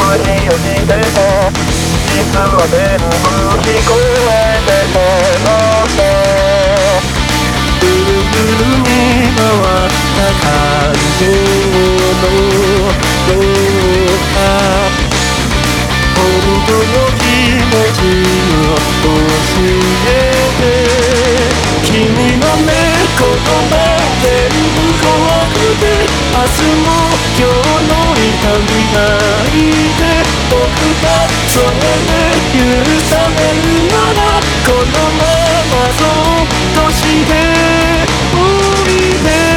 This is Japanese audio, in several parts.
に落ちても実は全部聞こえてたのさ。ぐるぐるに回った感情のどうか本当の気持ちを教えて。君のね言葉全部怖くて明日も今日の痛みないで僕がそれで許されるならこのままそっとしておいで。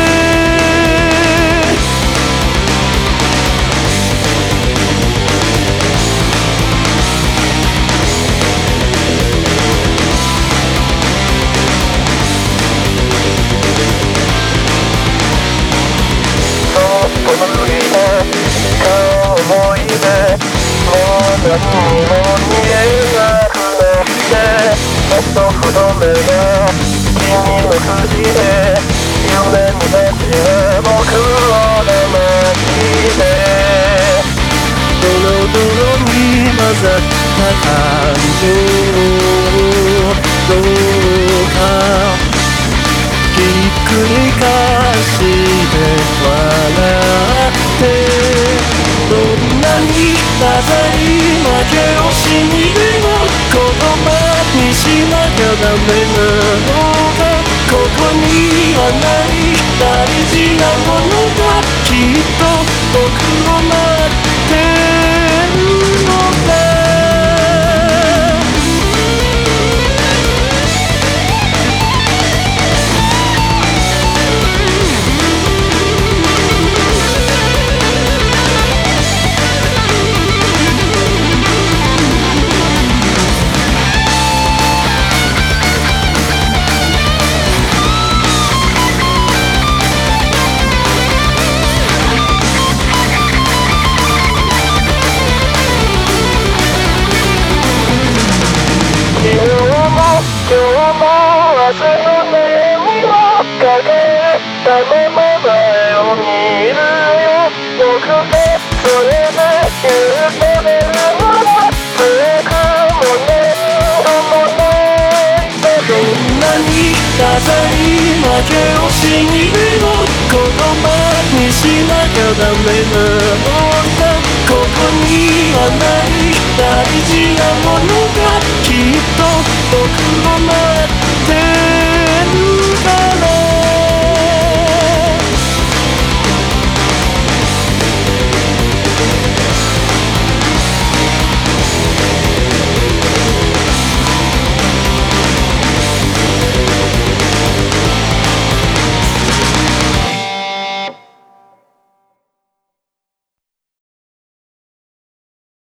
思い出もう何にも見えなくなってもっと太めが君の口で夢になって僕を騙してドロドロに混ざった感情どうかひっくり返して笑ってどんなにダサい負け惜しみでも言葉にしなきゃダメなのか。ここにはない大事なものがきっと僕を待ってるのだ。今日も明日の目にもかけたまま前を見るよ。僕がそれで許されるなら強くもねもないどんなにダサい負け惜しみでも言葉にしなきゃダメなのだ。ここにはない大事なものが